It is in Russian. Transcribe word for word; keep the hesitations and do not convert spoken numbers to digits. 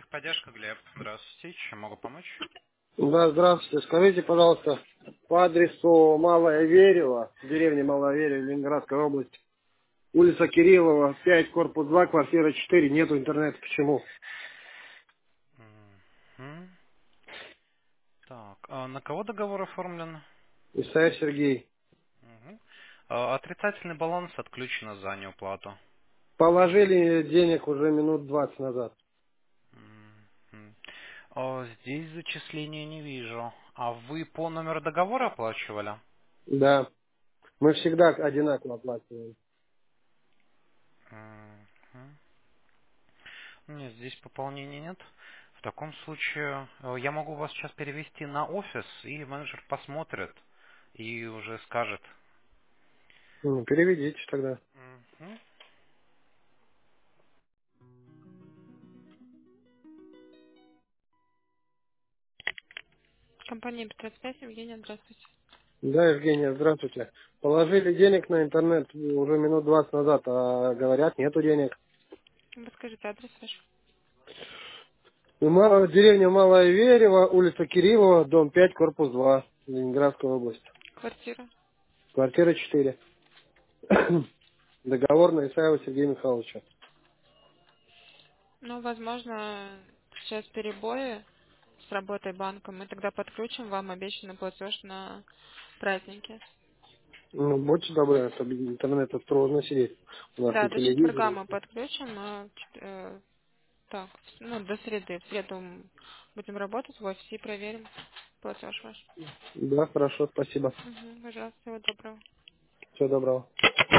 Техподдержка, Глеб. Здравствуйте. Чем могу помочь? Да, здравствуйте. Скажите, пожалуйста, по адресу Малая Верево, деревня Малая Верево, Ленинградская область, улица Кириллова, пять, корпус два, квартира четыре, нету интернета. Почему? Мгм. Так, а на кого договор оформлен? Исаев Сергей. Мгм. А, Отрицательный баланс отключено за неуплату. Положили денег уже минут двадцать назад. Мгм. А, Здесь зачисления не вижу. А вы по номеру договора оплачивали? Да. Мы всегда одинаково оплачиваем. Мгм. Нет, здесь пополнения нет. В таком случае э, я могу вас сейчас перевести на офис, и менеджер посмотрит и уже скажет. Ну, переведите тогда. Мгм. Компания Петросвязь, Евгения, здравствуйте. Да, Евгения, здравствуйте. Положили денег на интернет уже минут двадцать назад, а говорят, нету денег. Вы скажите адрес ваш. Ну, Мало- деревня Малая Верево, улица Кириллова, дом пять, корпус два, Ленинградская область. Квартира. Квартира четыре. Договор на Исаева Сергея Михайловича. Ну, возможно, сейчас перебои с работой банка. Мы тогда подключим вам обещанный платеж на праздники. Ну, будьте добры, а то без интернета трудно сидеть. У нас Да, и до четверга телевизор. мы подключим. а, чет- э, так, ну, до среды. В среду м, будем работать в офисе и проверим платеж ваш. Да, хорошо, спасибо. Угу, пожалуйста, всего доброго. Всего доброго.